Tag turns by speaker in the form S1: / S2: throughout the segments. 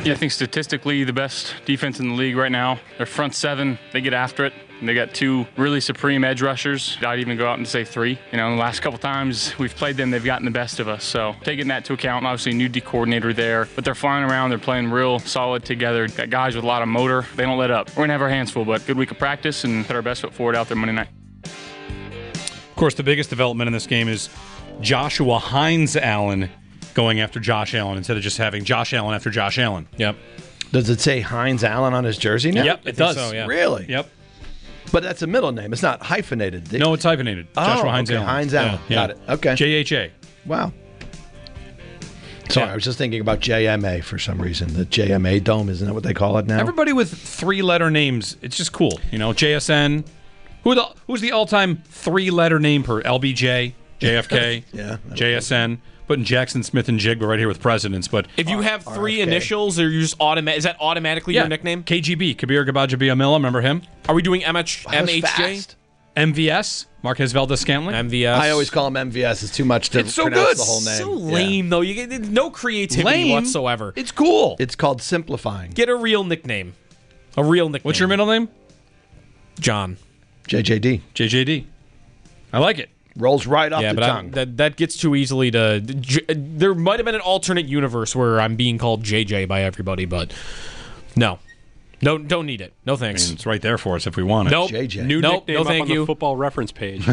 S1: Yeah, I think statistically the best defense in the league right now. Their front seven, they get after it. And they got two really supreme edge rushers. I'd even go out and say three. You know, the last couple times we've played them, they've gotten the best of us. So taking that to account, obviously new D coordinator there, but they're flying around. They're playing real solid together. Got guys with a lot of motor. They don't let up. We're gonna have our hands full, but good week of practice and put our best foot forward out there Monday night.
S2: Of course, the biggest development in this game is Joshua Hines Allen going after Josh Allen instead of just having Josh Allen after Josh Allen.
S3: Yep.
S4: Does it say Hines Allen on his jersey now?
S2: Yep, it does.
S3: So, yeah.
S4: Really?
S2: Yep.
S4: But that's a middle name. It's not hyphenated.
S2: No, it's hyphenated. Joshua Hines
S4: okay.
S2: Allen.
S4: Hines Allen.
S2: Yeah.
S4: Got it. Okay.
S2: JHA.
S4: Wow. Sorry,
S2: Yeah.
S4: I was just thinking about JMA for some reason. The JMA Dome, isn't that what they call it now?
S2: Everybody with three-letter names, it's just cool. You know, JSN. Who's the all-time three-letter name per LBJ, JFK,
S4: Yeah.
S2: JSN? Putting Jackson Smith and Jigba right here with presidents, but
S3: If you have three
S4: RFK.
S3: initials, or you just is that automatically your nickname?
S2: KGB, Kabir Gabajabiamila, remember him?
S3: Are we doing
S4: That was
S3: MHJ?
S4: fast.
S2: MVS, Marquez Valdez-Scantling.
S3: MVS.
S4: I always call him MVS. It's too much to
S2: It's so
S4: pronounce
S2: good.
S4: the whole name.
S3: So
S4: Yeah.
S3: lame though. You get no creativity
S2: Lame.
S3: whatsoever.
S2: It's cool.
S4: It's called simplifying.
S3: Get a real nickname. A real nickname.
S2: What's your middle name?
S3: John.
S4: JJD.
S2: JJD. I like it.
S4: Rolls right off
S3: Yeah,
S4: the
S3: but
S4: tongue.
S3: that gets too easily to. There might have been an alternate universe where I'm being called JJ by everybody, but no, don't need it. No
S2: I
S3: thanks.
S2: mean, it's right there for us if we want it.
S3: Nope.
S4: JJ.
S5: New
S3: Nope,
S5: nickname
S3: no
S5: up
S3: thank
S5: on
S3: you.
S5: the Football Reference page.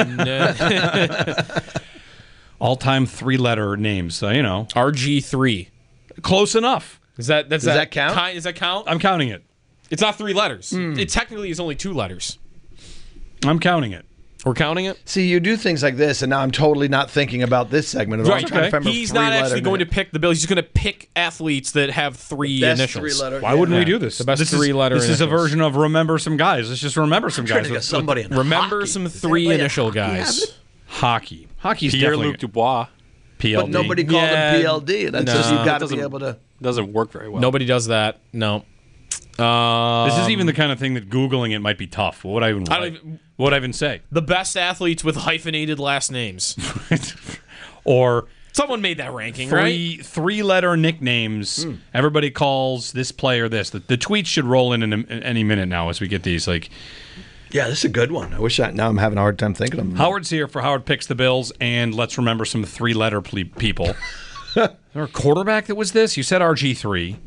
S2: All-time three-letter names. You know,
S3: RG3.
S2: close enough.
S3: Does that
S4: Does that count?
S3: Does that count?
S2: I'm counting it.
S3: It's not 3 letters. It technically is only 2 letters.
S2: I'm counting it.
S3: We're counting it.
S4: See, you do things like this, and now I'm totally not thinking about this segment at all. I'm
S3: Right.
S4: trying to remember
S3: He's not
S4: three-letter
S3: actually going to
S4: names.
S3: pick the Bills. He's going to pick athletes that have 3
S4: Best
S3: initials.
S4: three-letter-
S2: Why wouldn't we
S3: Yeah.
S2: do this?
S3: The best
S2: this is-
S3: three-letter
S2: This is a
S3: initials.
S2: version of remember some guys. Let's just remember some
S4: Trying
S2: guys.
S4: to get
S2: with
S4: somebody in
S3: Remember
S4: hockey.
S3: some
S4: Does
S3: 3
S4: anybody in
S3: initial
S4: hockey have
S3: guys.
S4: it?
S2: hockey. Hockey's
S5: Pierre-Luc
S2: definitely
S5: Dubois.
S2: PLD.
S4: But nobody called
S3: Yeah.
S4: him PLD. That's just
S3: No.
S4: you've got to
S5: Doesn't-
S4: be able to.
S5: Doesn't work very well.
S3: Nobody does that. No.
S2: This is even the kind of thing that Googling it might be tough. What would I even
S3: I don't
S2: write?
S3: even-
S2: What would I even say?
S3: The best athletes with hyphenated last names.
S2: Or
S3: Someone made that ranking, right?
S2: three-letter nicknames. Everybody calls this player this. The tweets should roll in any minute now as we get these. Like
S4: Yeah, this is a good one. I wish now I'm having a hard time thinking of them.
S2: Howard's here for Howard Picks the Bills, and let's remember some three-letter people. Is there a quarterback that was this? You said RG3.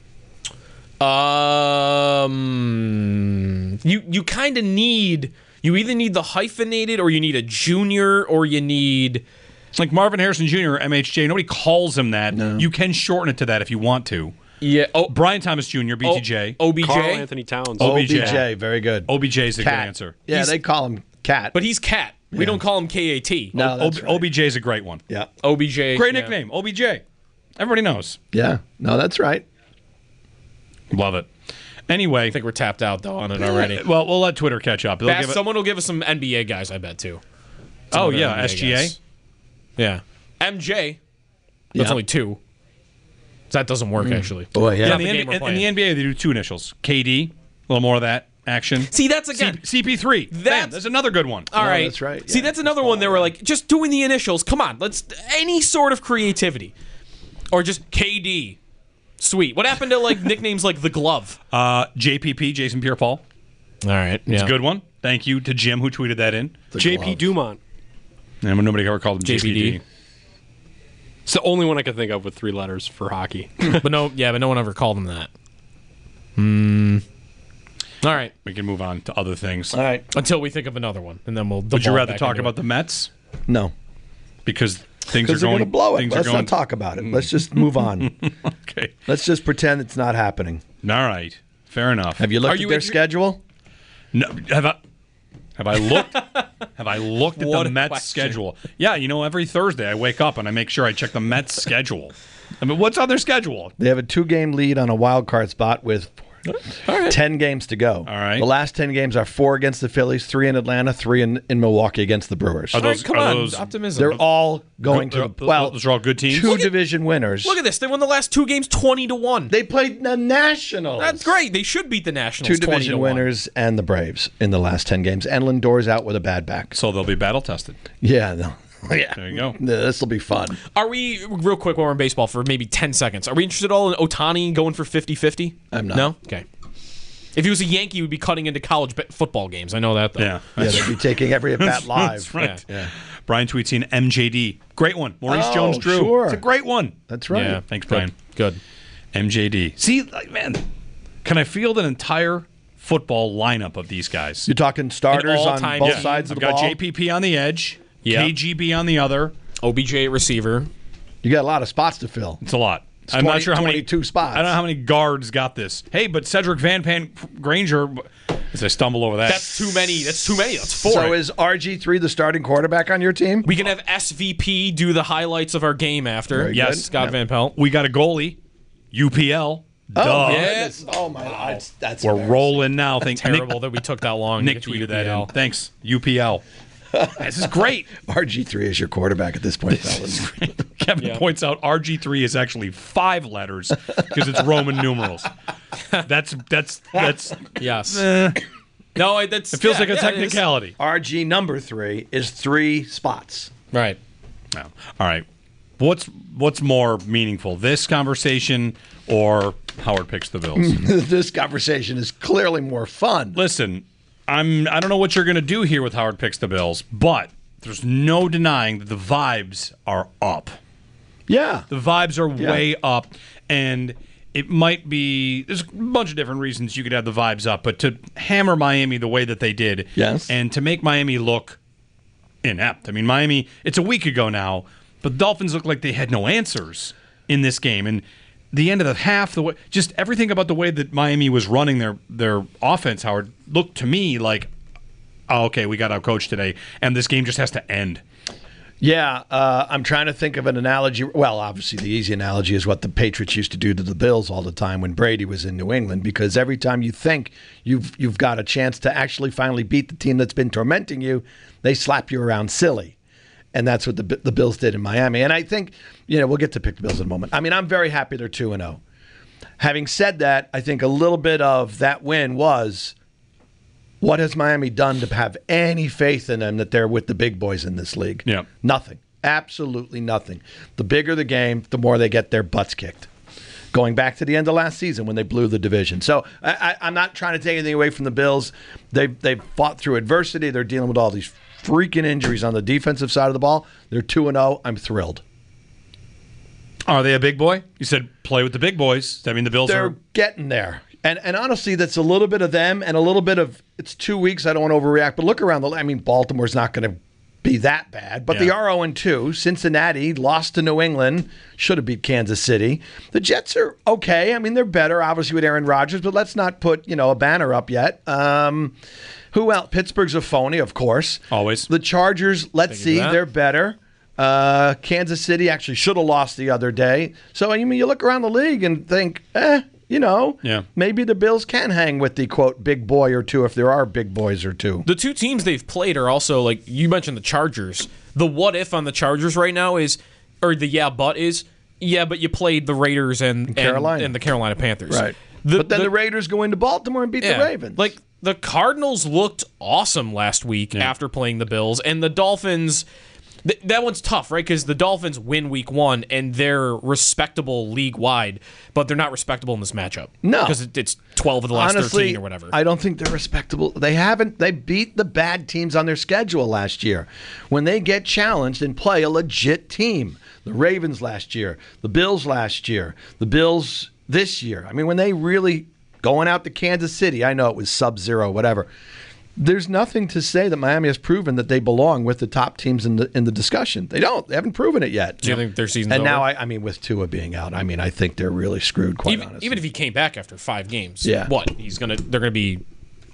S3: You kind of need. You either need the hyphenated, or you need a junior, or you need.
S2: Like Marvin Harrison Jr., MHJ. Nobody calls him that.
S4: No.
S2: You can shorten it to that if you want to.
S3: Yeah. Oh,
S2: Brian Thomas Jr., BTJ.
S3: OBJ.
S5: Carl Anthony Towns.
S4: OBJ, very good.
S2: OBJ is a good
S4: Cat.
S2: answer.
S4: Yeah, they call him Cat.
S3: But he's Cat. We don't call him KAT.
S4: no, that's right.
S2: OBJ is a great one.
S4: Yeah,
S3: OBJ.
S2: Great
S3: yeah.
S2: nickname, OBJ. Everybody knows.
S4: yeah. No, that's right.
S2: Love it. Anyway,
S3: I think we're tapped out though on it already.
S2: well, we'll let Twitter catch up. They'll give it-
S3: Someone will give us some NBA guys, I bet too.
S2: oh,
S3: Some
S2: yeah,
S3: other NBA
S2: SGA.
S3: guys. Yeah. MJ. That's
S4: Yeah.
S3: only 2. That doesn't work actually.
S4: Boy, yeah.
S2: Yeah,
S3: Not
S2: in
S3: the game we're
S2: in the
S3: playing.
S2: NBA, they do 2 initials. KD, a little more of that action.
S3: See, that's again.
S2: CP3.
S3: That's-
S2: That's another good one.
S3: All right,
S4: that's right.
S3: See,
S4: Yeah,
S3: that's another one. They were like, just doing the initials. Come on, let's any sort of creativity, or just KD. Sweet. What happened to like nicknames like the Glove?
S2: JPP, Jason Pierre-Paul.
S3: All right,
S2: It's a good one. Thank you to Jim who tweeted that in.
S5: JP Dumont.
S2: And nobody ever called him
S3: JPD.
S2: JPD.
S5: It's the only one I could think of with 3 letters for hockey.
S3: but no one ever called him that. All right,
S2: We can move on to other things.
S4: All right.
S3: until we think of another one, and then we'll.
S2: Would you
S3: devolve
S2: rather
S3: back
S2: talk
S3: into
S2: about
S3: it.
S2: the Mets?
S4: No,
S2: Because things are
S4: because they're
S2: going
S4: going to blow it.
S2: things are
S4: Let's
S2: going,
S4: not talk about it. Let's just move on.
S2: Okay.
S4: Let's just pretend it's not happening.
S2: All right. Fair enough.
S4: Have you looked
S3: Are
S4: at
S3: you
S4: their
S3: inter-
S4: schedule?
S2: No, have I looked? Have I looked at
S3: What
S2: the
S3: a
S2: Mets
S3: question.
S2: schedule? Yeah, every Thursday I wake up and I make sure I check the Mets schedule. I mean, what's on their schedule?
S4: They have a 2-game lead on a wild card spot with 10 games to go.
S2: All right.
S4: The last 10 games are 4 against the Phillies, 3 in Atlanta, 3 in Milwaukee against the Brewers.
S2: Are
S3: All right,
S2: those-
S3: come
S2: are
S3: on,
S2: those-
S3: optimism.
S4: They're all going to
S2: those are all good teams.
S4: 2 division winners.
S3: Look at this. They won the last 2 games 20-1.
S4: They played the Nationals.
S3: That's great. They should beat the Nationals.
S4: 2 division
S3: 20-1.
S4: winners and the Braves in the last 10 games. And Lindor's out with a bad back.
S2: So they'll be battle tested.
S4: Yeah, no. Yeah.
S2: There you go.
S4: This will be fun.
S3: Are we, real quick while we're in baseball for maybe 10 seconds, are we interested at all in Ohtani going for 50-50?
S4: I'm not.
S3: No? Okay. If he was a Yankee, he would be cutting into college football games. I know that, though.
S2: Yeah.
S4: Yeah, they'd be taking every at bat live.
S2: That's right.
S3: Yeah.
S2: Brian tweets in MJD. Great one. Maurice
S4: Oh,
S2: Jones-Drew.
S4: sure.
S2: It's a great one.
S4: That's right.
S3: Yeah.
S2: Thanks, Brian.
S3: Good.
S2: MJD. See, like, man, can I field an entire football lineup of these guys?
S4: You're talking starters on
S3: all-time
S4: both
S3: team.
S4: sides of
S2: I've
S4: the
S2: got
S4: ball.
S2: JPP on the edge,
S3: Yeah.
S2: KGB on the other.
S3: OBJ at receiver.
S4: You got a lot of spots to fill.
S2: It's a lot.
S4: It's
S2: I'm not sure how many
S4: 22 spots.
S2: I don't know how many guards got this. Hey, but Cedric Van Granger, as I stumble over that.
S3: That's too many. That's 4.
S4: So is RG3 the starting quarterback on your team?
S3: We can have SVP do the highlights of our game after.
S4: Very
S2: Yes.
S4: good.
S3: Scott Van Pelt.
S2: We got a goalie, UPL. Duh.
S3: yeah.
S4: Oh my! That's
S2: We're
S4: embarrassing.
S2: rolling now.
S3: Terrible that we took that long.
S2: Nick
S3: to get
S2: tweeted
S3: to
S2: that in.
S3: UPL.
S2: Thanks, UPL. This is great.
S4: RG3 is your quarterback at this point, fellas.
S2: Kevin points out RG3 is actually 5 letters because it's Roman numerals. That's
S3: Yes.
S2: eh,
S3: No, that's.
S2: it feels like a
S3: it is.
S2: technicality.
S4: RG number 3 is 3 spots.
S3: Right.
S2: No. All right. What's more meaningful, this conversation or Howard picks the Bills?
S4: This conversation is clearly more fun.
S2: Listen, I don't know what you're going to do here with Howard picks the Bills, but there's no denying that the vibes are up.
S4: Yeah.
S2: The vibes are way up, and it might be there's a bunch of different reasons you could have the vibes up, but to hammer Miami the way that they did,
S4: Yes.
S2: and to make Miami look inept. I mean, Miami, it's a week ago now, but the Dolphins looked like they had no answers in this game, and the end of the half, the way, just everything about the way that Miami was running their offense, Howard, looked to me like, oh, okay, we got our coach today, and this game just has to end.
S4: Yeah, I'm trying to think of an analogy. Well, obviously, the easy analogy is what the Patriots used to do to the Bills all the time when Brady was in New England, because every time you think you've got a chance to actually finally beat the team that's been tormenting you, they slap you around silly. And that's what the Bills did in Miami. And I think, we'll get to pick the Bills in a moment. I mean, I'm very happy they're 2-0. Having said that, I think a little bit of that win was, what has Miami done to have any faith in them that they're with the big boys in this league?
S2: Yeah.
S4: Nothing. Absolutely nothing. The bigger the game, the more they get their butts kicked. Going back to the end of last season when they blew the division. So I'm not trying to take anything away from the Bills. They've fought through adversity. They're dealing with all these freaking injuries on the defensive side of the ball. They're 2-0. I'm thrilled.
S2: Are they a big boy? You said play with the big boys. I mean, the Bills
S4: They're
S2: are.
S4: getting there. And honestly, that's a little bit of them and a little bit of, it's 2 weeks. I don't want to overreact, but look around Baltimore's not going to be that bad. But they are 0-2. Cincinnati lost to New England. Should have beat Kansas City. The Jets are okay. I mean, they're better, obviously, with Aaron Rodgers, but let's not put, a banner up yet. Who else? Pittsburgh's a phony, of course.
S2: Always.
S4: The Chargers, let's see,
S3: that.
S4: they're better. Kansas City actually should have lost the other day. So, I mean, you look around the league and think, maybe the Bills can hang with the, quote, big boy or two if there are big boys or two.
S3: The 2 teams they've played are also, like you mentioned, the Chargers. The what if on the Chargers right now is, or the but you played the Raiders and
S4: Carolina.
S3: and the Carolina Panthers.
S4: Right. But then the Raiders go into Baltimore and beat the Ravens.
S3: Like, the Cardinals looked awesome last week after playing the Bills, and the Dolphins. That one's tough, right? Because the Dolphins win week 1, and they're respectable league-wide, but they're not respectable in this matchup.
S4: No.
S3: Because it's 12 of the last
S4: Honestly,
S3: 13 or whatever.
S4: I don't think they're respectable. They beat the bad teams on their schedule last year. When they get challenged and play a legit team. The Ravens last year, the Bills last year, the Bills this year. I mean, when they really going out to Kansas City, I know it was sub-zero, whatever. There's nothing to say that Miami has proven that they belong with the top teams in the discussion. They don't. They haven't proven it yet.
S3: Do you think their season's
S4: And
S3: over?
S4: now, I mean, with Tua being out, I mean, I think they're really screwed, quite honestly.
S3: Even if he came back after 5 games,
S4: Yeah.
S3: what? They're gonna be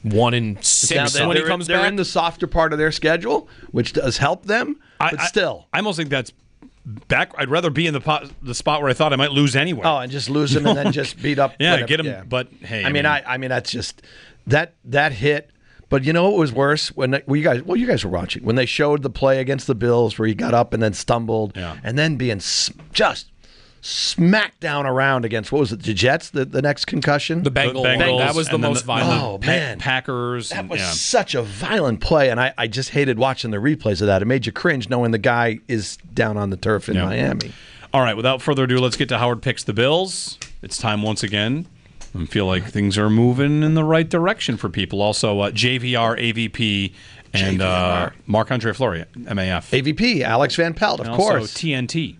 S3: 1-6 when he comes
S4: they're
S3: back?
S4: in the softer part of their schedule, which does help them, but still.
S2: I almost think that's back. I'd rather be in the spot where I thought I might lose anyway.
S4: Oh, and just lose them and then just beat up.
S2: Yeah,
S4: whatever.
S2: get 'em,
S4: Yeah.
S2: but, hey,
S4: I mean, that's just that hit. But you know what was worse when you guys were watching when they showed the play against the Bills where he got up and then stumbled, and then being just smacked down around against, what was it, the Jets, the next concussion?
S3: The Bengals.
S2: Bengals,
S3: That was the
S2: and then
S3: most violent.
S4: man.
S2: Packers.
S4: That was such a violent play, and I just hated watching the replays of that. It made you cringe knowing the guy is down on the turf in Miami.
S2: All right, without further ado, let's get to Howard Picks the Bills. It's time once again. I feel like things are moving in the right direction for people. Also, JVR, AVP, and Marc-Andre Fleury, MAF.
S4: AVP, Alex Van Pelt, of course.
S2: Also TNT.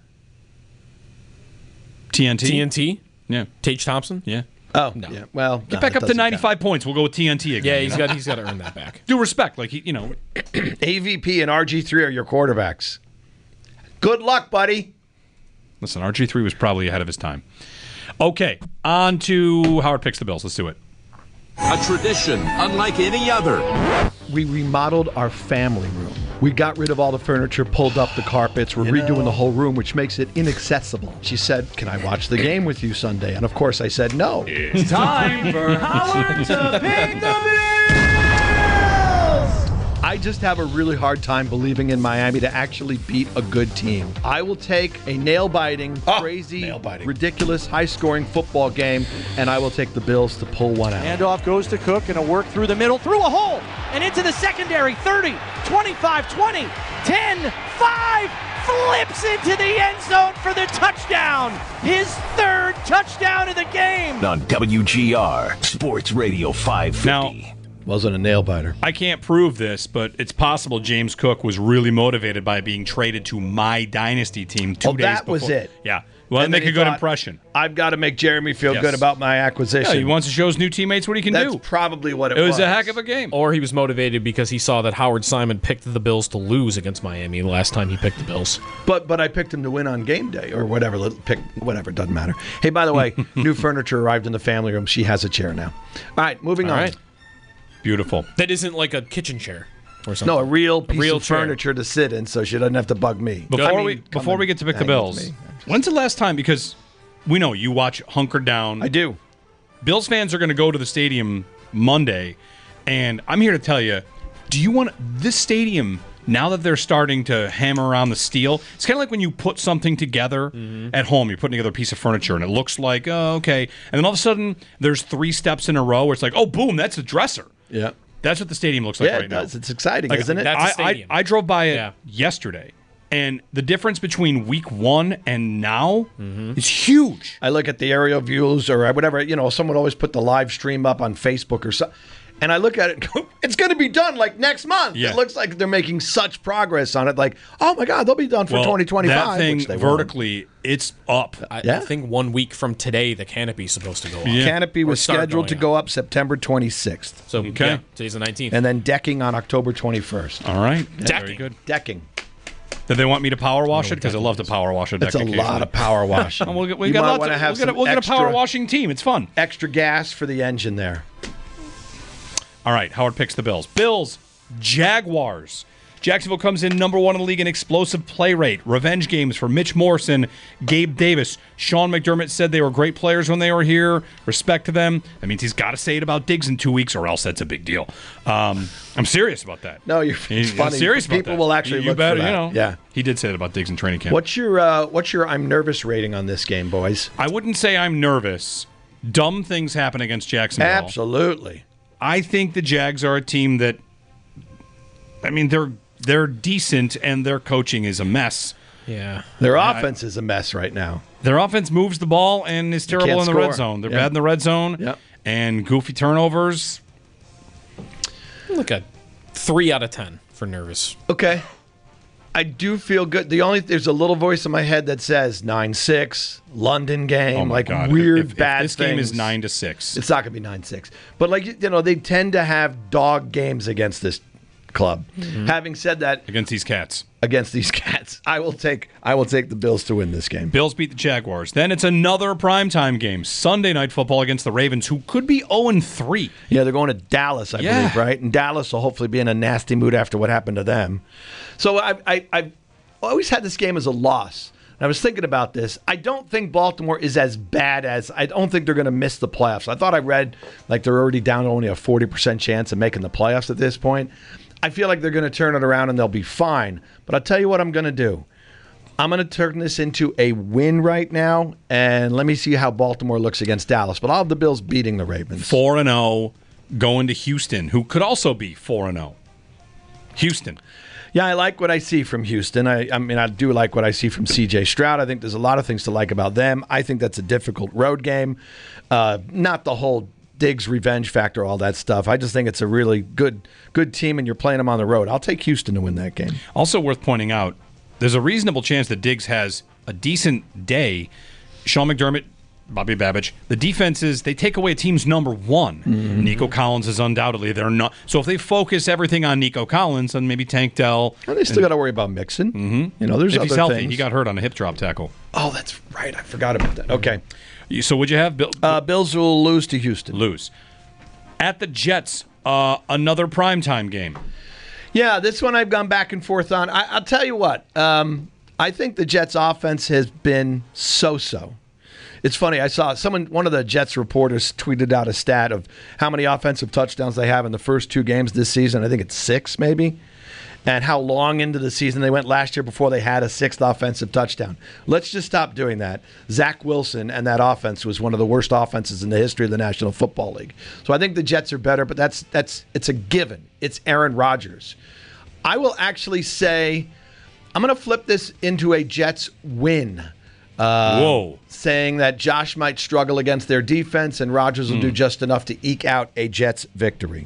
S3: TNT?
S2: Yeah.
S3: Tage Thompson?
S2: Yeah.
S4: Oh, yeah. Well,
S2: Get back up to 95 points. We'll go with TNT again.
S3: Yeah,
S2: you know?
S3: he's got to earn that back.
S2: Due respect. Like,
S4: AVP and RG3 are your quarterbacks. Good luck, buddy.
S2: Listen, RG3 was probably ahead of his time. Okay, on to Howard Picks the Bills. Let's do it.
S6: A tradition unlike any other.
S4: We remodeled our family room. We got rid of all the furniture, pulled up the carpets. We're redoing the whole room, which makes it inaccessible. She said, "Can I watch the game with you Sunday?" And of course I said no.
S7: It's time for Howard to pick the Bills!
S4: I just have a really hard time believing in Miami to actually beat a good team. I will take a nail-biting, crazy, ridiculous, high-scoring football game, and I will take the Bills to pull one out.
S7: Handoff goes to Cook, and a work through the middle, through a hole, and into the secondary. 30, 25, 20, 10, 5, flips into the end zone for the touchdown. His third touchdown of the game.
S6: On WGR Sports Radio 550.
S2: Now,
S4: wasn't a nail-biter.
S2: I can't prove this, but it's possible James Cook was really motivated by being traded to my dynasty team 2 days before.
S4: That was it.
S2: Yeah. Well,
S4: And
S2: make
S4: then
S2: a
S4: he
S2: good
S4: thought,
S2: impression.
S4: I've got to make Jeremy feel
S2: Yes.
S4: good about my acquisition.
S2: Yeah, he wants to show his new teammates what he can
S4: That's
S2: do.
S4: probably what
S2: It was a heck of a game.
S3: Or he was motivated because he saw that Howard Simon picked the Bills to lose against Miami the last time he picked the Bills.
S4: But I picked him to win on game day or whatever. Whatever, doesn't matter. Hey, by the way, new furniture arrived in the family room. She has a chair now. All right, moving on.
S3: right.
S2: Beautiful.
S3: That isn't like a kitchen chair or something.
S4: No, a real piece
S3: real
S4: of
S3: chair.
S4: furniture to sit in, so she doesn't have to bug me.
S2: Before
S4: Come
S2: we get to pick the
S4: hang with
S2: Bills,
S4: me.
S2: when's the last time? Because we know you watch Hunkered Down.
S4: I do.
S2: Bills fans are going to go to the stadium Monday, and I'm here to tell you, do you want this stadium, now that they're starting to hammer around the steel, it's kind of like when you put something together at home. You're putting together a piece of furniture, and it looks like, oh, okay. And then all of a sudden, there's 3 steps in a row where it's like, oh, boom, that's a dresser.
S4: Yeah.
S2: That's what the stadium looks like
S4: Yeah,
S2: right
S4: it
S2: now.
S4: does. It's exciting,
S2: Like,
S4: isn't it?
S3: That's a stadium.
S2: I drove by it
S3: Yeah.
S2: yesterday, and the difference between week 1 and now is huge.
S4: I look at the aerial views or whatever. Someone always put the live stream up on Facebook or something. And I look at it and go, it's going to be done like next month.
S2: Yeah.
S4: It looks like they're making such progress on it. Like, oh my God, they'll be done for 2025.
S2: That thing
S4: which they won't.
S2: vertically, it's up.
S3: I
S4: Yeah.
S3: think 1 week from today, the canopy's supposed to go up.
S2: Yeah.
S4: Canopy was
S3: Or start
S4: scheduled to
S3: going
S4: go up September 26th.
S3: So,
S2: Okay.
S3: yeah, today's the 19th.
S4: And then decking on October 21st.
S2: All right. Very
S3: Decking.
S2: good.
S4: Decking.
S2: Did they want me to power wash it? Because I love to power wash a deck
S4: That's a lot
S2: occasionally.
S4: of power washing.
S2: We'll get, we
S4: You
S2: got
S4: might
S2: lots
S4: wanna
S2: of,
S4: have
S2: we'll get a
S4: some
S2: power
S4: extra-
S2: washing team. It's fun.
S4: Extra gas for the engine there.
S2: All right, Howard picks the Bills. Bills, Jaguars. Jacksonville comes in number 1 in the league in explosive play rate. Revenge games for Mitch Morrison, Gabe Davis. Sean McDermott said they were great players when they were here. Respect to them. That means he's got to say it about Diggs in 2 weeks, or else that's a big deal. I'm serious about that.
S4: No, it's
S2: He's
S4: funny.
S2: serious about
S4: People
S2: that.
S4: will actually
S2: you
S4: look
S2: better,
S4: for that.
S2: You know,
S4: Yeah.
S2: he did say it about Diggs in training camp.
S4: What's your I'm nervous rating on this game, boys?
S2: I wouldn't say I'm nervous. Dumb things happen against Jacksonville.
S4: Absolutely.
S2: I think the Jags are a team that, I mean, they're decent and their coaching is a mess.
S3: yeah.
S4: Their offense is a mess right now.
S2: Their offense moves the ball and is terrible in
S4: can't
S2: the red
S4: score.
S2: zone. They're
S4: Yeah.
S2: bad in the red zone
S4: Yep.
S2: and goofy turnovers.
S3: Look at 3 out of 10 for nervous.
S4: Okay. I do feel good. There's a little voice in my head that says 9-6, London game,
S2: Oh my
S4: like
S2: God.
S4: weird
S2: if
S4: bad
S2: this
S4: things.
S2: game is 9-6.
S4: It's not going to be 9-6. But they tend to have dog games against this club. Having said that,
S2: Against these cats.
S4: against these cats, I will take the Bills to win this game.
S2: Bills beat the Jaguars. Then it's another primetime game. Sunday Night Football against the Ravens, who could be 0-3.
S4: Yeah, they're going to Dallas, I
S2: Yeah.
S4: believe, right? And Dallas will hopefully be in a nasty mood after what happened to them. So I've always had this game as a loss. And I was thinking about this. I don't think Baltimore is as bad as, I don't think they're going to miss the playoffs. I thought I read like they're already down to only a 40% chance of making the playoffs at this point. I feel like they're going to turn it around and they'll be fine. But I'll tell you what I'm going to do. I'm going to turn this into a win right now, and let me see how Baltimore looks against Dallas. But I'll have the Bills beating the Ravens.
S2: 4-0 going to Houston, who could also be 4-0. Houston.
S4: Yeah, I like what I see from Houston. I mean, I do like what I see from C.J. Stroud. I think there's a lot of things to like about them. I think that's a difficult road game. Not the whole Diggs revenge factor, all that stuff. I just think it's a really good team, and you're playing them on the road. I'll take Houston to win that game.
S2: Also worth pointing out, there's a reasonable chance that Diggs has a decent day. Sean McDermott, Bobby Babich, the defenses, they take away a team's number one.
S4: Mm-hmm.
S2: Nico Collins is undoubtedly they're not. So if they focus everything on Nico Collins, then maybe Tank Dell.
S4: Well, they still got to worry about Mixon. Mm-hmm. There's
S2: if
S4: other
S2: he's healthy,
S4: things.
S2: he got hurt on a hip drop tackle.
S4: Oh, that's right. I forgot about that. Okay.
S2: So would you have
S4: Bills will lose to Houston.
S2: Lose. At the Jets, another primetime game.
S4: Yeah, this one I've gone back and forth on. I'll tell you what. I think the Jets' offense has been so-so. It's funny. I saw one of the Jets reporters tweeted out a stat of how many offensive touchdowns they have in the first 2 games this season. I think it's 6, maybe. And how long into the season they went last year before they had a 6th offensive touchdown. Let's just stop doing that. Zach Wilson and that offense was one of the worst offenses in the history of the National Football League. So I think the Jets are better, but it's a given. It's Aaron Rodgers. I will actually say I'm going to flip this into a Jets win.
S2: Whoa.
S4: Saying that Josh might struggle against their defense and Rodgers will do just enough to eke out a Jets victory.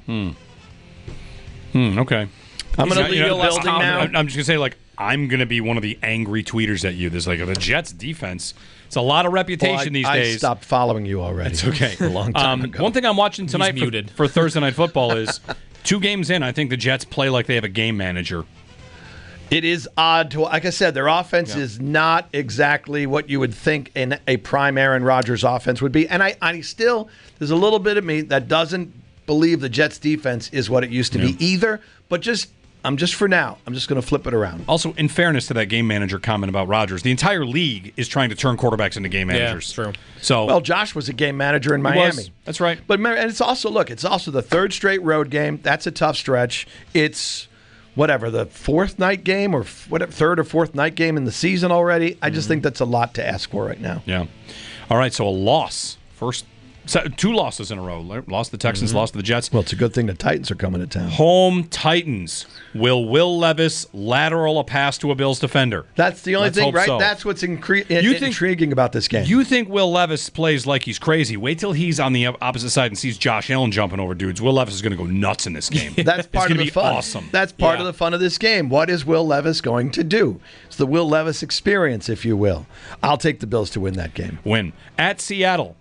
S2: Okay.
S4: I'm going to leave the building now.
S2: I'm just going to say, I'm going to be one of the angry tweeters at you. There's the Jets defense. It's a lot of reputation these days.
S4: I stopped following you already.
S2: It's okay.
S4: A long time ago.
S2: One thing I'm watching tonight
S3: muted.
S2: for Thursday Night Football is 2 games in, I think the Jets play like they have a game manager.
S4: It is odd like I said, their offense is not exactly what you would think in a prime Aaron Rodgers offense would be. And I still, there's a little bit of me that doesn't believe the Jets defense is what it used to be either. But I'm just for now, I'm just going to flip it around.
S2: Also, in fairness to that game manager comment about Rodgers, the entire league is trying to turn quarterbacks into game managers.
S3: Yeah, true.
S2: So,
S4: well, Josh was a game manager in Miami.
S2: That's right.
S4: But and it's also the 3rd straight road game. That's a tough stretch. It's the 4th night game or 3rd or 4th night game in the season already. I just think that's a lot to ask for right now.
S2: Yeah. All right, so a loss. 2 losses in a row. Lost to the Texans, lost to the Jets.
S4: Well, it's a good thing the Titans are coming to town.
S2: Home Titans. Will Levis lateral a pass to a Bills defender?
S4: That's the only thing, right?
S2: So.
S4: That's what's intriguing about this game.
S2: You think Will Levis plays like he's crazy. Wait till he's on the opposite side and sees Josh Allen jumping over dudes. Will Levis is going to go nuts in this game.
S4: That's part of the fun.
S2: Awesome.
S4: That's part of the fun of this game. What is Will Levis going to do? It's the Will Levis experience, if you will. I'll take the Bills to win that game.
S2: Win. At Seattle.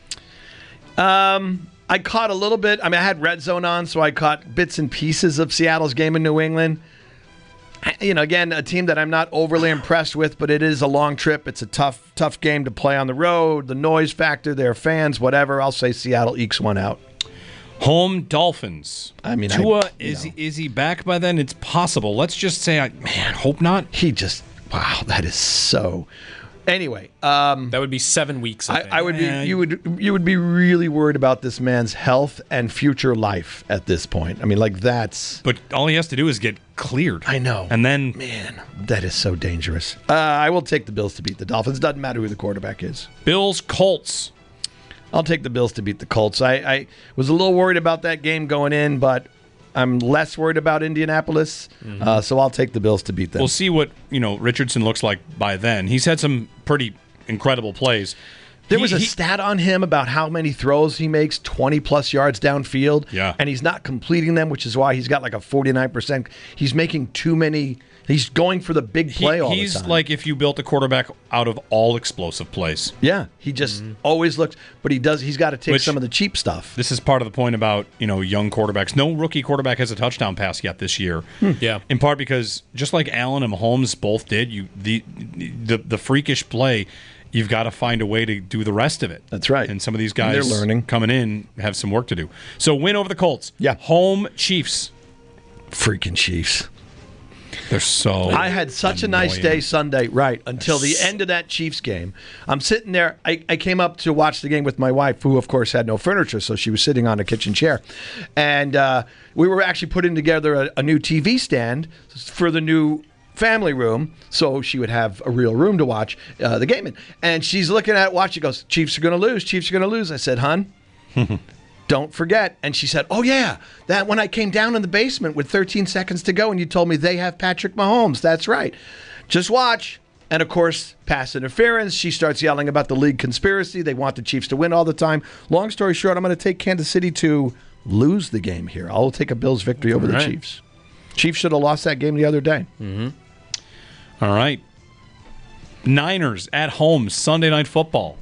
S4: I caught a little bit. I had Red Zone on, so I caught bits and pieces of Seattle's game in New England. Again, a team that I'm not overly impressed with, but it is a long trip. It's a tough game to play on the road. The noise factor, their fans, whatever. I'll say Seattle ekes one out.
S2: Home Dolphins. Tua, is he back by then? It's possible. Let's just say, I hope not.
S4: Wow, that is so... Anyway,
S3: that would be 7 weeks.
S4: I would be. You would be really worried about this man's health and future life at this point. That's.
S2: But all he has to do is get cleared.
S4: I know.
S2: And then,
S4: man, that is so dangerous. I will take the Bills to beat the Dolphins. Doesn't matter who the quarterback is.
S2: Bills Colts.
S4: I'll take the Bills to beat the Colts. I was a little worried about that game going in, but I'm less worried about Indianapolis, so I'll take the Bills to beat them.
S2: We'll see what Richardson looks like by then. He's had some pretty incredible plays.
S4: There was a stat on him about how many throws he makes, 20-plus yards downfield, and he's not completing them, which is why he's got a 49%. He's making too many. He's going for the big play all the time. He's
S2: like if you built a quarterback out of all explosive plays.
S4: Yeah, he just always looks, but he's got to take some of the cheap stuff.
S2: This is part of the point about young quarterbacks. No rookie quarterback has a touchdown pass yet this year.
S3: Yeah,
S2: in part because just like Allen and Mahomes both did, the freakish play. You've got to find a way to do the rest of it.
S4: That's right.
S2: And some of these guys
S4: they're learning.
S2: Coming in have some work to do. So win over the Colts.
S4: Yeah.
S2: Home Chiefs.
S4: Freaking Chiefs.
S2: They're so
S4: I had such
S2: annoying.
S4: A nice day Sunday, right, until the end of that Chiefs game. I'm sitting there. I came up to watch the game with my wife, who, of course, had no furniture, so she was sitting on a kitchen chair. And we were actually putting together a new TV stand for the new family room, so she would have a real room to watch the game in. And she's looking at it, watching. She goes, Chiefs are going to lose. Chiefs are going to lose. I said, "Hun, don't forget." And she said, "Oh, yeah, that when I came down in the basement with 13 seconds to go and you told me they have Patrick Mahomes. That's right. Just watch." And, of course, pass interference. She starts yelling about the league conspiracy. They want the Chiefs to win all the time. Long story short, I'm going to take Kansas City to lose the game here. I'll take a Bills victory over the Chiefs. Chiefs should have lost that game the other day.
S2: All right. Niners at home, Sunday Night Football.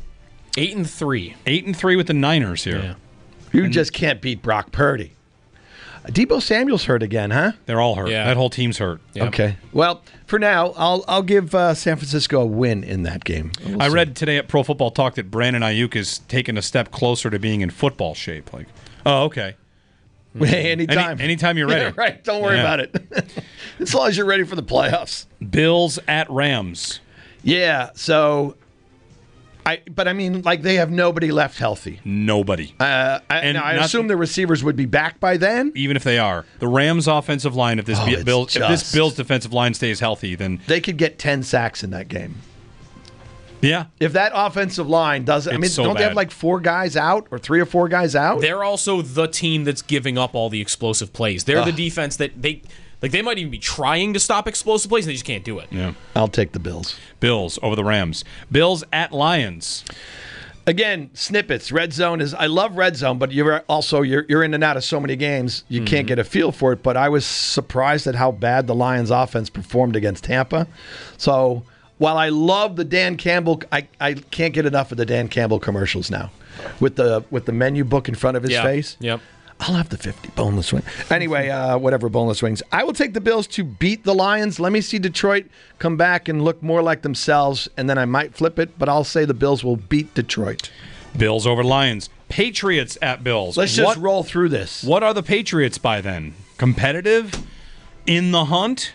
S3: 8-3.
S2: 8-3 with the Niners here.
S3: Yeah.
S4: You just can't beat Brock Purdy. Deebo Samuel's hurt again, huh?
S2: They're all hurt.
S3: Yeah.
S2: That whole team's hurt.
S3: Yep.
S4: Okay. Well, for now, I'll give San Francisco a win in that game. We'll
S2: I
S4: see.
S2: read today at Pro Football Talk that Brandon Ayuk is taking a step closer to being in football shape. Like, oh, okay.
S4: Hey, anytime.
S2: Anytime you're ready.
S4: Yeah, right. Don't worry about it. As long as you're ready for the playoffs.
S2: Bills at Rams.
S4: Yeah. So, but I mean, like they have nobody left healthy.
S2: Nobody.
S4: I assume the receivers would be back by then.
S2: Even if they are. The Rams offensive line, if this
S4: it's
S2: Bills defensive line stays healthy, then
S4: They could get 10 sacks in that game.
S2: yeah.
S4: If that offensive line doesn't,
S2: It's so
S4: don't they have
S2: bad.
S4: like 4 guys out or 3 or 4 guys out?
S3: They're also the team that's giving up all the explosive plays. They're the defense that they might even be trying to stop explosive plays and they just can't do it.
S2: Yeah.
S4: I'll take the Bills.
S2: Bills over the Rams. Bills at Lions.
S4: Again, snippets. Red zone is. I love red zone, but you're in and out of so many games, you can't get a feel for it. But I was surprised at how bad the Lions' offense performed against Tampa. So while I love the Dan Campbell, I can't get enough of the Dan Campbell commercials now, with the menu book in front of his face.
S3: Yep.
S4: I'll have the 50 boneless wings. Anyway, whatever boneless wings. I will take the Bills to beat the Lions. Let me see Detroit come back and look more like themselves, and then I might flip it, but I'll say the Bills will beat Detroit.
S2: Bills over Lions. Patriots at Bills.
S4: Let's just roll through this.
S2: What are the Patriots by then? Competitive? In the hunt?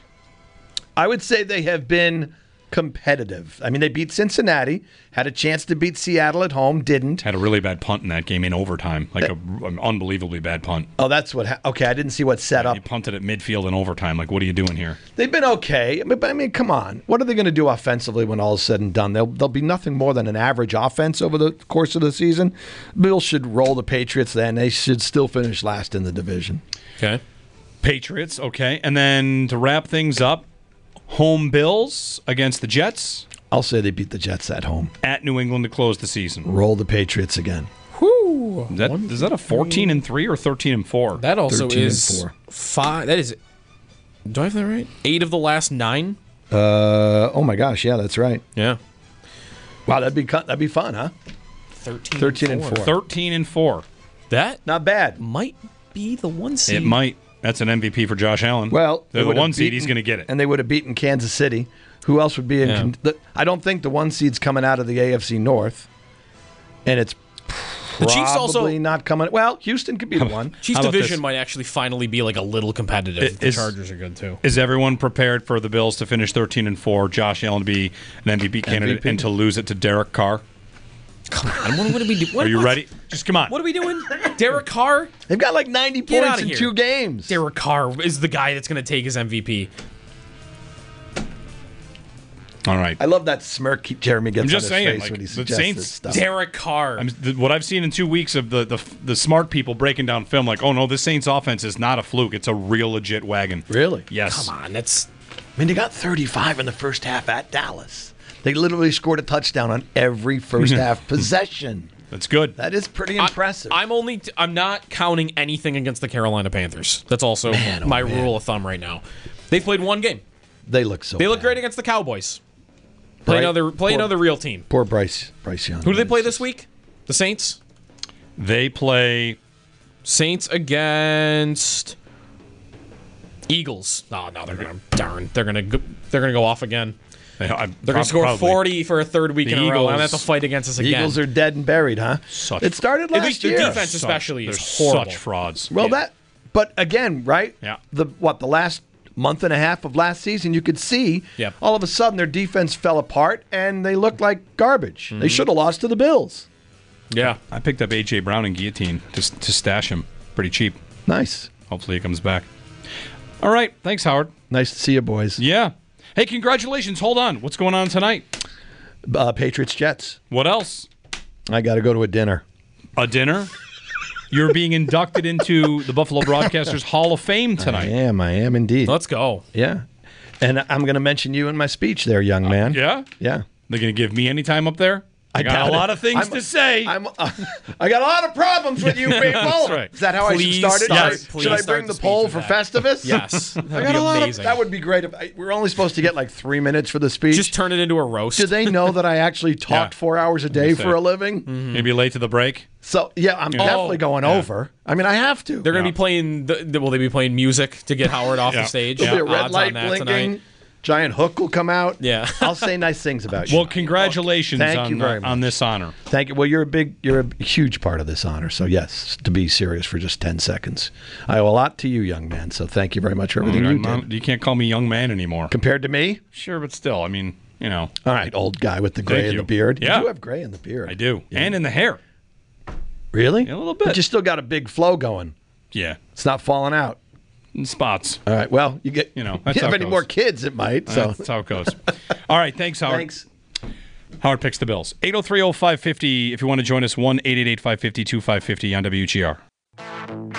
S4: I would say they have been competitive. I mean, they beat Cincinnati, had a chance to beat Seattle at home, didn't.
S2: Had a really bad punt in that game in overtime. Like an unbelievably bad punt.
S4: Oh, that's what okay, I didn't see what set up.
S2: You punted at midfield in overtime. Like, what are you doing here?
S4: They've been okay. But I mean, come on. What are they going to do offensively when all is said and done? They'll be nothing more than an average offense over the course of the season. Bills should roll the Patriots then. They should still finish last in the division.
S3: Okay.
S2: Patriots, okay. And then to wrap things up, home Bills against the Jets.
S4: I'll say they beat the Jets at home.
S2: At New England to close the season.
S4: Roll the Patriots again.
S3: Whoo.
S2: Is that a 14-3 or 13-4?
S3: That also
S4: 13 and
S3: is
S4: 4.
S3: 5. That is. Do I have that right? 8 of the last 9.
S4: Oh my gosh, yeah, that's right.
S3: Yeah.
S4: Wow, that'd be fun, huh? 13 and 4.
S2: 13-4.
S3: That
S4: Not bad.
S3: might be the 1 seed.
S2: It might. That's an MVP for Josh Allen.
S4: Well,
S2: they're the
S4: would have
S2: 1 seed.
S4: beaten-
S2: He's going to get it.
S4: And they would have beaten Kansas City. Who else would be in? I don't think the 1 seed's coming out of the AFC North, and it's
S3: The Chiefs also
S4: probably not coming. Well, Houston could be the one.
S3: Chiefs
S2: How about
S3: division
S2: this?
S3: might actually finally be like a little competitive. The
S2: Is-
S3: Chargers are good too.
S2: Is everyone prepared for the Bills to finish 13-4, Josh Allen to be an MVP candidate,
S4: MVP?
S2: and to lose it to Derek Carr?
S3: Come on, what do we do?
S2: Are you ready? Just come on.
S3: What are we doing? Derek Carr?
S4: They've got like 90
S3: Get
S4: points
S3: outta
S4: in
S3: here.
S4: 2 games.
S3: Derek Carr is the guy that's going to take his MVP.
S2: All right.
S4: I love that smirk Jeremy gets
S2: I'm just
S4: on his
S2: saying,
S4: face
S2: like,
S4: when he
S2: the
S4: suggests
S2: Saints-
S4: this stuff.
S3: Derek Carr.
S2: What I've seen in 2 weeks of the smart people breaking down film, like, oh no, this Saints offense is not a fluke. It's a real legit wagon.
S4: Really?
S2: Yes.
S3: Come on, that's
S4: I mean, they got 35 in the first half at Dallas. They literally scored a touchdown on every first half possession.
S2: That's good.
S4: That is pretty impressive.
S3: I'm not counting anything against the Carolina Panthers. That's also my rule of thumb right now. They've played 1 game.
S4: they look so
S3: They look
S4: bad.
S3: great against the Cowboys. Play
S4: Right.
S3: another real team.
S4: Poor Bryce Young.
S3: Who do they play this week? The Saints.
S2: They play.
S3: Saints against Eagles. No, they're gonna go off again. They're gonna score 40 for a third week
S2: The
S3: in a row.
S2: Eagles-
S3: And have to fight against us again.
S4: Eagles are dead and buried, huh? It started
S3: At
S4: last
S3: least
S4: year.
S3: their defense especially
S2: They're
S3: is horrible.
S2: such frauds.
S4: Well, but again, right?
S2: Yeah.
S4: The last month and a half of last season, you could see
S3: Yep.
S4: all of a sudden their defense fell apart and they looked like garbage. They should have lost to the Bills.
S3: Yeah.
S2: I picked up A.J. Brown and Guillotine to stash him pretty cheap.
S4: Nice.
S2: Hopefully he comes back. All right. Thanks, Howard.
S4: Nice to see you, boys.
S2: Yeah. Hey, congratulations. Hold on. What's going on tonight?
S4: Patriots Jets.
S2: What else?
S4: I got to go to a dinner.
S2: A dinner? You're being inducted into the Buffalo Broadcasters Hall of Fame tonight.
S4: I am indeed.
S3: Let's go.
S4: Yeah. And I'm going to mention you in my speech there, young man.
S2: Yeah?
S4: Yeah.
S2: They're going to give me any time up there? I got
S4: doubt
S2: a lot
S4: it.
S2: of things to say.
S4: I got a lot of problems with you people.
S2: That's right.
S4: Is that how
S3: Please
S4: I should start it?
S3: start-
S2: Yes.
S3: please
S4: Should I
S3: start
S4: bring
S3: the
S4: the poll
S3: speech
S4: for
S3: with that.
S4: Festivus?
S3: Yes. That'd
S4: I
S3: be
S4: got a lot of,
S3: amazing.
S4: that would be great. We're only supposed to get like 3 minutes for the speech.
S3: Just turn it into a roast.
S4: Do they know that I actually talked 4 hours a day for a living?
S2: Maybe late to the break?
S4: So, yeah, I'm definitely going over. I mean, I have to.
S3: They're going to be playing. Will they be playing music to get Howard off the stage?
S4: There'll be a red
S3: Odds
S4: light
S3: on that
S4: blinking.
S3: tonight.
S4: Giant hook will come out.
S3: Yeah.
S4: I'll say nice things about you.
S2: Well, congratulations
S4: Thank you very much.
S2: on this honor.
S4: Thank you. Well, you're a huge part of this honor. So yes, to be serious for just 10 seconds, I owe a lot to you, young man. So thank you very much for everything you did.
S2: You can't call me young man anymore.
S4: Compared to me,
S2: Sure, but still, I mean, you know.
S4: all right, old guy with the gray
S2: Thank
S4: in
S2: you.
S4: the beard.
S2: Yeah.
S4: You do have gray in the beard.
S2: I do.
S4: Yeah.
S2: And in the hair.
S4: Really?
S2: A little bit.
S4: But you still got a big flow going.
S2: Yeah.
S4: It's not falling out.
S2: In spots.
S4: All right. Well, you get.
S2: You know,
S4: If
S2: that's
S4: you
S2: how
S4: have
S2: it
S4: any
S2: goes.
S4: more kids, it might. So
S2: That's how it goes. All right. Thanks, Howard.
S4: thanks.
S2: Howard picks the Bills. 803-0550. If you want to join us, 1-888-550-2550 on WGR.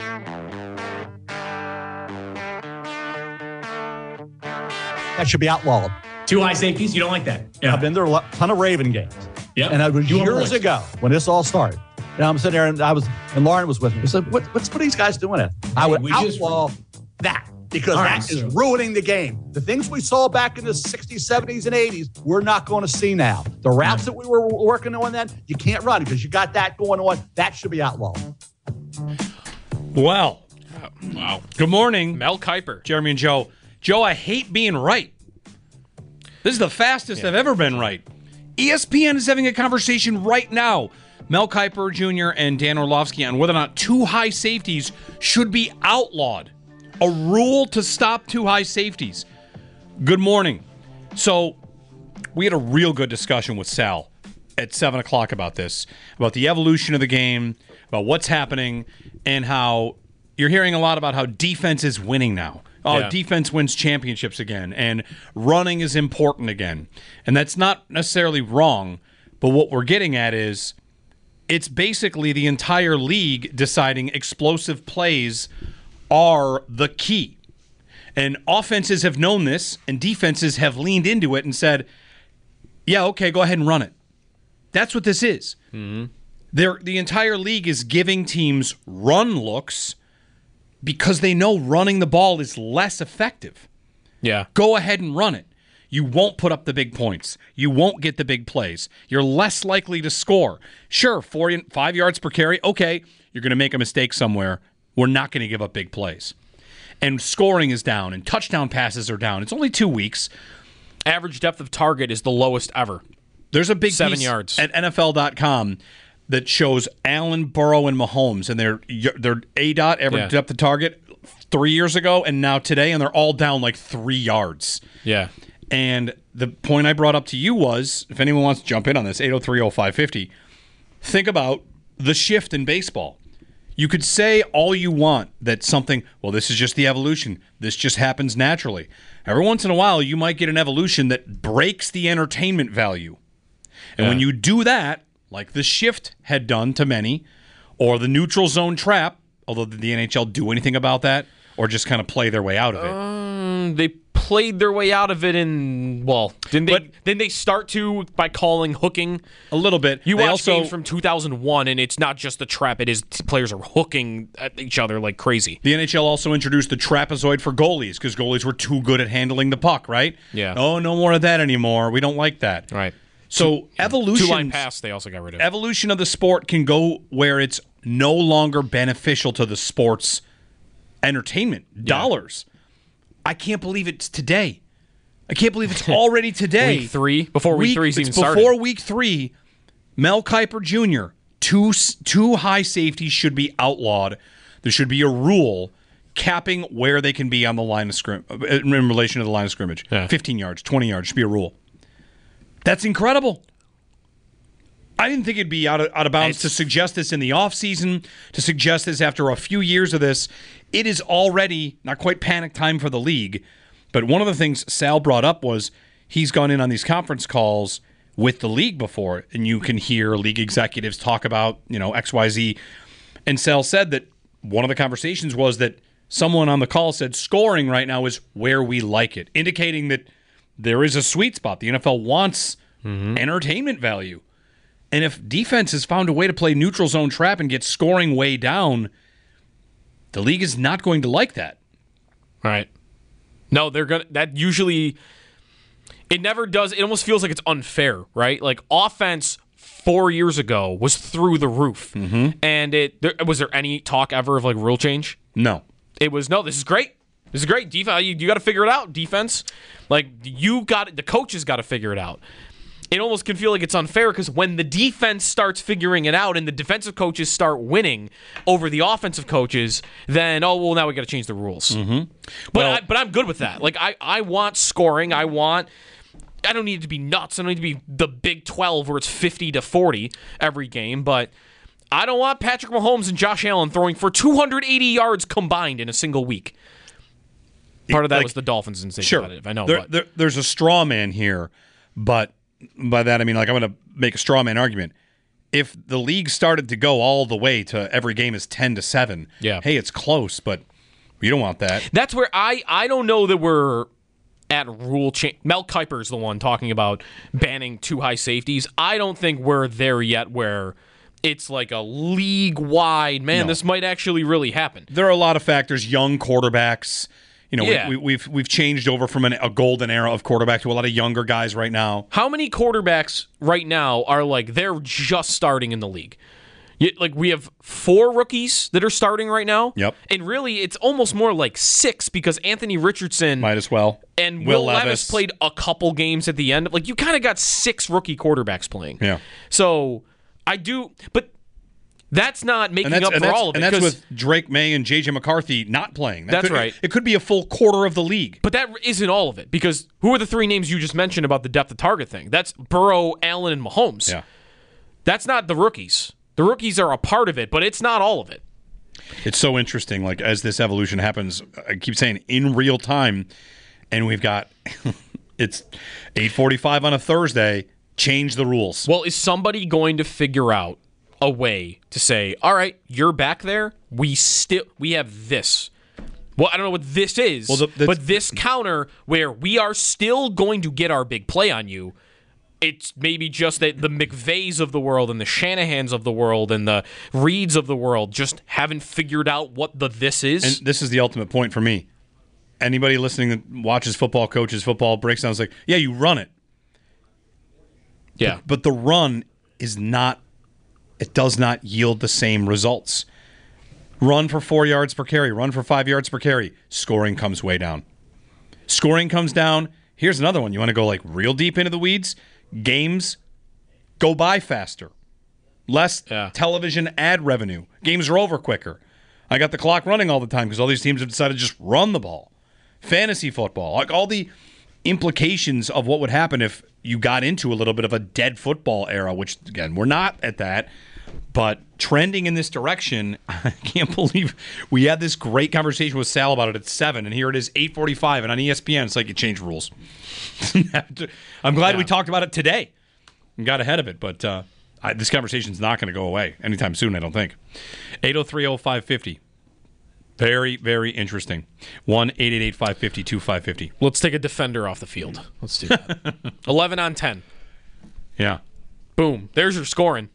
S8: That should be outlawed.
S9: Two high safeties? You don't like that? Yeah.
S8: I've been there a ton of Raven games.
S9: Yep.
S8: And it was
S9: You were
S8: years
S9: right.
S8: ago when this all started. And I'm sitting there and Lauren was with me. I said, what are these guys doing it? I would
S9: we just-
S8: outlaw that because
S9: All
S8: that
S9: right,
S8: is
S9: so-
S8: ruining the game. The things we saw back in the 60s, 70s, and 80s, we're not going to see now. The routes that we were working on then, you can't run because you got that going on. That should be outlawed.
S2: Well,
S3: Wow.
S2: good morning,
S3: Mel Kiper.
S2: Jeremy and Joe. Joe, I hate being right. This is the fastest I've ever been right. ESPN is having a conversation right now. Mel Kiper Jr. and Dan Orlovsky on whether or not two high safeties should be outlawed. A rule to stop two high safeties. Good morning. So, we had a real good discussion with Sal at 7 o'clock about this, about the evolution of the game, about what's happening, and how you're hearing a lot about how defense is winning now. Oh,
S3: Yeah.
S2: defense wins championships again, and running is important again. And that's not necessarily wrong, but what we're getting at is it's basically the entire league deciding explosive plays are the key. And offenses have known this, and defenses have leaned into it and said, yeah, okay, go ahead and run it. That's what this is. Mm-hmm. The entire league is giving teams run looks because they know running the ball is less effective.
S3: Yeah.
S2: Go ahead and run it. You won't put up the big points. You won't get the big plays. You're less likely to score. Sure, 5 yards per carry. Okay, you're going to make a mistake somewhere. We're not going to give up big plays. And scoring is down, and touchdown passes are down. It's only 2 weeks.
S3: Average depth of target is the lowest ever.
S2: There's a big
S3: 7
S2: piece
S3: yards.
S2: at NFL.com that shows Allen, Burrow, and Mahomes, and their ADOT, average depth of target, 3 years ago, and now today, and they're all down like 3 yards.
S3: Yeah.
S2: And the point I brought up to you was, if anyone wants to jump in on this, 803-0550, think about the shift in baseball. You could say all you want that something, well, this is just the evolution. This just happens naturally. Every once in a while, you might get an evolution that breaks the entertainment value. And when you do that, like the shift had done to many, or the neutral zone trap, although did the NHL do anything about that, or just kind of play their way out of it?
S3: They played their way out of it in, well, didn't they start to by calling hooking?
S2: A little bit.
S3: You
S2: They
S3: watch
S2: also-
S3: games from 2001, and it's not just the trap. It is players are hooking at each other like crazy.
S2: The NHL also introduced the trapezoid for goalies because goalies were too good at handling the puck, right?
S3: Yeah.
S2: Oh, no more of that anymore. We don't like that.
S3: Right.
S2: So
S3: Two-line pass they also got rid of.
S2: Evolution of the sport can go where it's no longer beneficial to the sport's entertainment dollars. I can't believe it's today. I can't believe it's already today.
S3: Week 3? Before week 3's even started.
S2: Before week 3, Mel Kiper Jr., two high safeties should be outlawed. There should be a rule capping where they can be on the line of in relation to the line of scrimmage.
S3: Yeah.
S2: 15 yards, 20 yards should be a rule. That's incredible. I didn't think it'd be out of bounds to suggest this in the offseason, to suggest this after a few years of this. It is already not quite panic time for the league. But one of the things Sal brought up was he's gone in on these conference calls with the league before, and you can hear league executives talk about, XYZ. And Sal said that one of the conversations was that someone on the call said scoring right now is where we like it, indicating that there is a sweet spot. The NFL wants entertainment value. And if defense has found a way to play neutral zone trap and get scoring way down, the league is not going to like that.
S3: Right. No, they're going to, that usually, it never does. It almost feels like it's unfair, right? Like offense 4 years ago was through the roof. And was there any talk ever of like rule change?
S2: No.
S3: It was, no, this is great. This is great. Defense, you got to figure it out, defense. Like, the coaches got to figure it out. It almost can feel like it's unfair because when the defense starts figuring it out and the defensive coaches start winning over the offensive coaches, then, now we got to change the rules. But I'm good with that. Like, I want scoring. I don't need it to be nuts. I don't need to be the Big 12 where it's 50-40 every game, but I don't want Patrick Mahomes and Josh Allen throwing for 280 yards combined in a single week. Part of that was the Dolphins and competitive. I know.
S2: There's a straw man here, but by that I mean, like, I'm going to make a straw man argument. If the league started to go all the way to every game is 10-7, hey, it's close, but you don't want that.
S3: That's where I don't know that we're at rule change. Mel Kiper's the one talking about banning too high safeties. I don't think we're there yet where it's like a league-wide, this might actually really happen.
S2: There are a lot of factors, young quarterbacks. We've changed over from a golden era of quarterback to a lot of younger guys right now.
S3: How many quarterbacks right now are like they're just starting in the league? Like we have 4 rookies that are starting right now.
S2: Yep.
S3: And really, it's almost more like 6 because Anthony Richardson
S2: might as well,
S3: and Will Levis played a couple games at the end. Like you kind of got 6 rookie quarterbacks playing.
S2: Yeah.
S3: So I do, but. That's not making up for all of it.
S2: And that's with Drake May and J.J. McCarthy not playing.
S3: That's right.
S2: It could be a full quarter of the league.
S3: But that isn't all of it, because who are the 3 names you just mentioned about the depth of target thing? That's Burrow, Allen, and Mahomes.
S2: Yeah.
S3: That's not the rookies. The rookies are a part of it, but it's not all of it.
S2: It's so interesting, like, as this evolution happens, I keep saying in real time, and we've got, it's 8:45 on a Thursday, change the rules.
S3: Well, is somebody going to figure out a way to say, all right, you're back there. We have this. Well, I don't know what this is, but this counter where we are still going to get our big play on you. It's maybe just that the McVays of the world and the Shanahans of the world and the Reeds of the world just haven't figured out what this is.
S2: And this is the ultimate point for me. Anybody listening that watches football, coaches football, breaks down, is like, yeah, you run it.
S3: Yeah.
S2: But the run is not, it does not yield the same results. Run for 4 yards per carry, run for 5 yards per carry. Scoring comes way down. Scoring comes down. Here's another one. You want to go like real deep into the weeds? Games go by faster. Less television ad revenue. Games are over quicker. I got the clock running all the time because all these teams have decided to just run the ball. Fantasy football, like all the implications of what would happen if you got into a little bit of a dead football era, which, again, we're not at that, but trending in this direction. I can't believe we had this great conversation with Sal about it at 7, and here it is 8:45, and on ESPN, it's like you change rules. I'm glad we talked about it today and got ahead of it, but this conversation's not going to go away anytime soon, I don't think. 803-0550. Very, very interesting. 1-888-550-2550.
S3: Let's take a defender off the field. Let's do that. 11 on 10.
S2: Yeah.
S3: Boom. There's your scoring.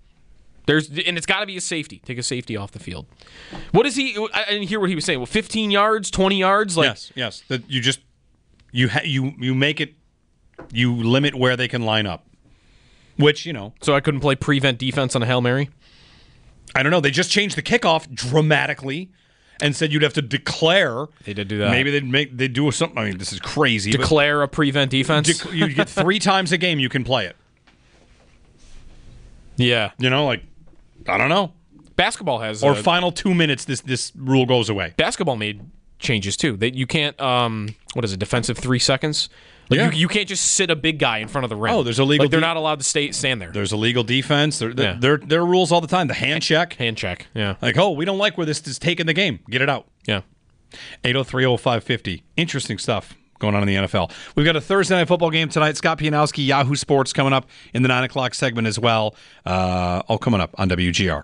S3: And it's got to be a safety. Take a safety off the field. What is he? I didn't hear what he was saying. Well, 15 yards, 20 yards? Like,
S2: yes. That you just you make it, you limit where they can line up. Which,
S3: So I couldn't play prevent defense on a Hail Mary?
S2: I don't know. They just changed the kickoff dramatically and said you'd have to declare.
S3: They did do that.
S2: Maybe they'd do something. I mean, this is crazy.
S3: Declare a prevent defense?
S2: You get 3 times a game you can play it.
S3: Yeah.
S2: I don't know.
S3: Basketball has...
S2: Or final 2 minutes, this rule goes away.
S3: Basketball made changes, too. That you can't, defensive 3 seconds? You can't just sit a big guy in front of the rim.
S2: Oh, there's a legal...
S3: they're not allowed to stand there.
S2: There's a legal defense. There are rules all the time. The hand check.
S3: Hand check, yeah.
S2: We don't like where this is taking the game. Get it out.
S3: Yeah.
S2: 803-0550. Interesting stuff. going on in the NFL. We've got a Thursday Night Football game tonight. Scott Pianowski, Yahoo Sports, coming up in the 9 o'clock segment as well. All coming up on WGR.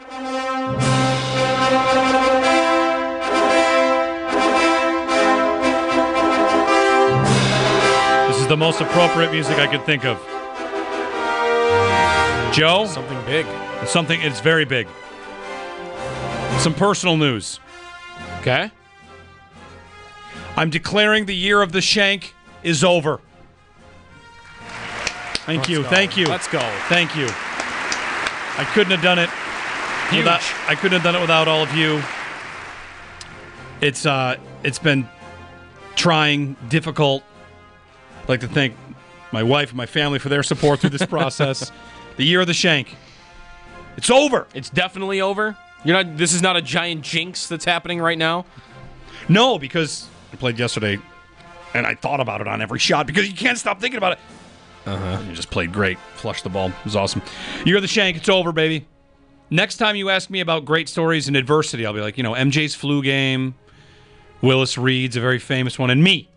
S2: This is the most appropriate music I could think of. Joe?
S3: Something big.
S2: It's very big. Some personal news.
S3: Okay.
S2: I'm declaring the year of the Shank is over. Thank you.
S3: Let's go.
S2: Thank you. I couldn't have done it. I couldn't have done it without all of you. It's been trying, difficult. I'd like to thank my wife and my family for their support through this process. The year of the Shank. It's over.
S3: It's definitely over. This is not a giant jinx that's happening right now.
S2: No, because I played yesterday, and I thought about it on every shot because you can't stop thinking about it. You just played great. Flushed the ball. It was awesome. Year of the Shank. It's over, baby. Next time you ask me about great stories in adversity, I'll be like, MJ's flu game, Willis Reed's a very famous one, and me.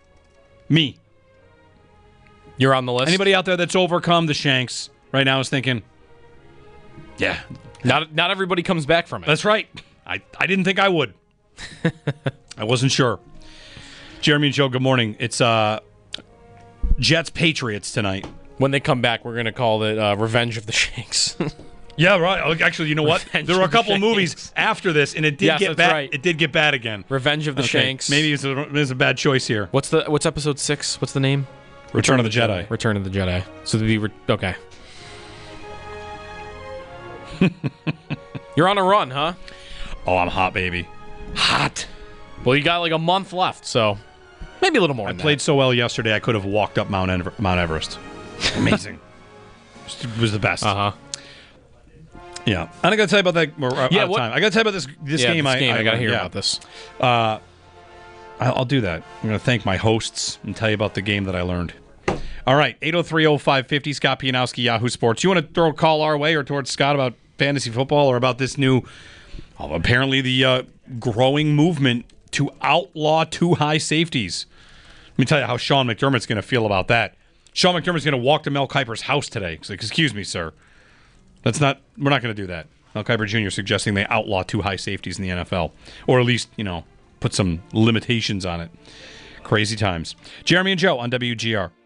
S3: You're on the list.
S2: Anybody out there that's overcome the Shanks right now is thinking, yeah.
S3: Not everybody comes back from it.
S2: That's right. I didn't think I would. I wasn't sure. Jeremy and Joe, good morning. It's Jets Patriots tonight.
S3: When they come back, we're going to call it Revenge of the Shanks.
S2: Yeah, right. Actually, you know what? There were a couple movies after this, and it did get bad.
S3: Right.
S2: It did get bad again.
S3: Revenge of the Shanks.
S2: Maybe it was a bad choice here.
S3: What's episode 6? What's the name?
S2: Return of the Jedi.
S3: Return of the Jedi. So okay. You're on a run, huh?
S2: Oh, I'm hot, baby. Hot.
S3: Well, you got like a month left, so maybe a little more.
S2: I played so well yesterday, I could have walked up Mount Everest. Amazing. It was the best. Yeah. And I got to tell you about that. Time. I got to tell you about this game.
S3: I got to hear about this.
S2: I'll do that. I'm going to thank my hosts and tell you about the game that I learned. All right. 803-0550, Scott Pianowski, Yahoo Sports. You want to throw a call our way or towards Scott about fantasy football or about this new, apparently the growing movement to outlaw too high safeties? Let me tell you how Sean McDermott's going to feel about that. Sean McDermott's going to walk to Mel Kiper's house today. He's like, excuse me, sir. We're not going to do that. Mel Kiper Jr. suggesting they outlaw too high safeties in the NFL. Or at least, put some limitations on it. Crazy times. Jeremy and Joe on WGR.